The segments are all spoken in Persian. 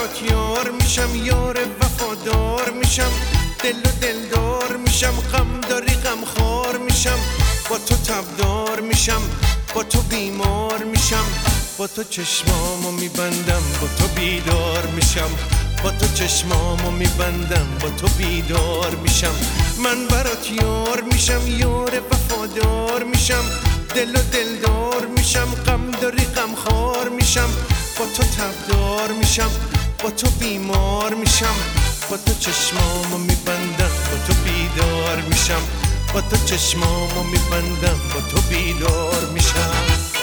برات یار میشم، یار وفادار میشم، دل و دلدار میشم، غم داری غم خار میشم، با تو تبدار میشم، با تو بیمار میشم، با تو چشمامو میبندم، با تو بیدار میشم، با تو چشمامو میبندم، با تو بیدار میشم. من برات یار میشم، یار وفادار میشم، دل و دلدار میشم، غم داری غم خار میشم، با تو تبدار میشم، با تو بیمار میشم، با تو چشمامو میبندم، با تو بیدار میشم، با تو چشمامو میبندم، با تو بیدار میشم.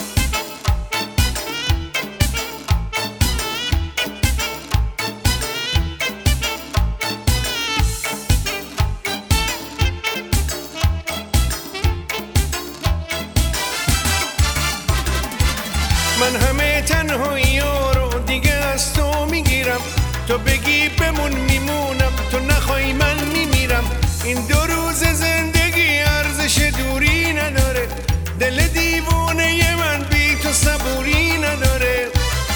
من همه تنهایی رو دیگه از تو میگیرم، تو بگی بمون میمونم، تو نخوای من میمیرم. این 2 روز زندگی ارزش دوری نداره، دل دیوونه من بی تو صبوری نداره.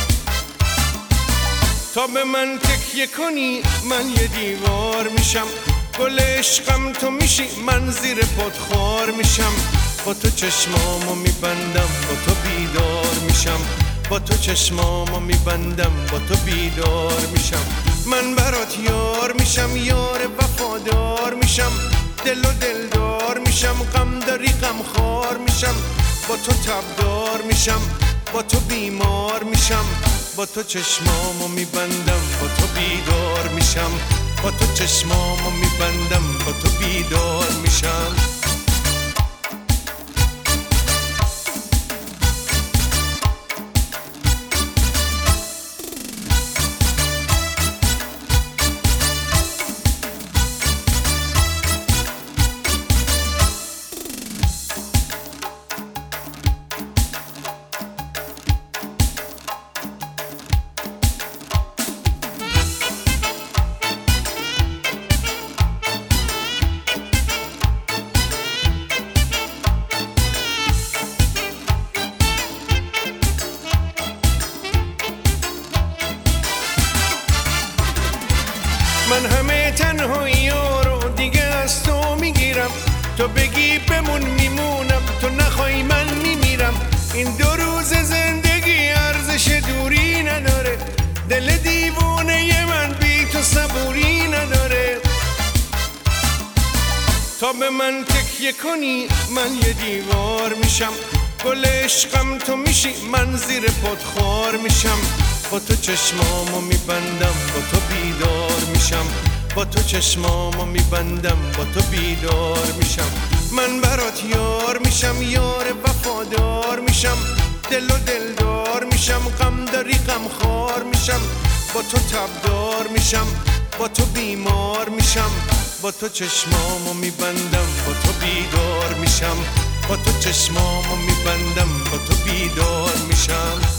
تا به من تکیه کنی من یه دیوار میشم، گل عشقم تو میشی من زیر پات خار میشم، با تو چشمامو میبندم، با تو بیدار میشم، با تو چشمامو میبندم، با تو بیدار میشم. من برات یار میشم، یار وفادار میشم، دل و دلدار میشم، غم داری غم خار میشم، با تو تبدار میشم، با تو بیمار میشم، با تو چشمامو میبندم، با تو بیدار میشم، با تو چشمامو میبندم، با تو بیدار میشم. من همه تنهایی رو دیگه از تو میگیرم، تو بگی بمون میمونم، تو نخوای من میمیرم. این 2 روز زندگی ارزش دوری نداره، دل دیوونه من بی تو صبوری نداره. تا به من تکیه کنی من یه دیوار میشم، گل عشقم تو میشی من زیر پات خار میشم، با تو چشمامو میبندم، با تو بیدار میشم، با تو چشمامو میبندم، با تو بیدار میشم. من برات یار میشم، یار وفادار میشم، دل و دلدار میشم، غم داری غم خار میشم، با تو تبدار میشم، با تو بیمار میشم، با تو چشمامو میبندم، با تو بیدار میشم، با تو چشمامو میبندم، با تو بیدار میشم.